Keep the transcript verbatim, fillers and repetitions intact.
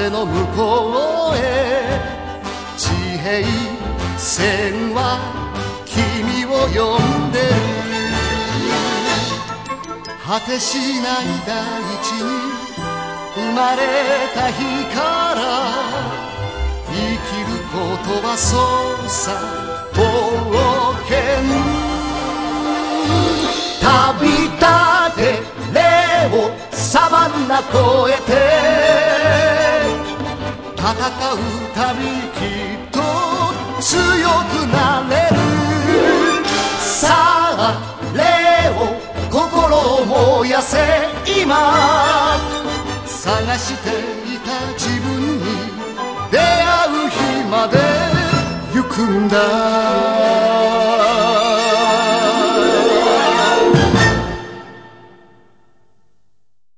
風の向こうへ地平線は君を呼んでる。果てしない大地に生まれた日から生きることはそうさ冒険。旅立てレオサバンナ越えて戦うたびきっと強くなれる。さあレオ心を燃やせ今探していた自分に出会う日まで行くんだ。